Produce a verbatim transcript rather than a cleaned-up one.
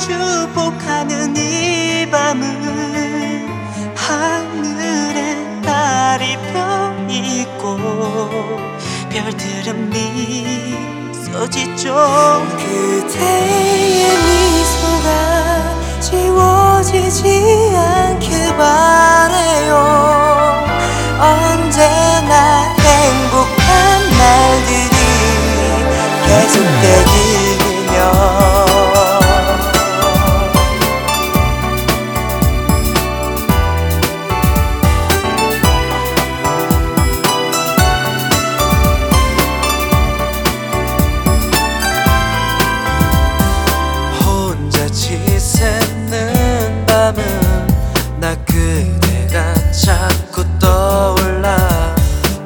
축복하는 이 밤은 하늘에 달이 펴있고 별들은 미소 짓죠. 그대의 미소가 지워지지 않길 바래요. 언제나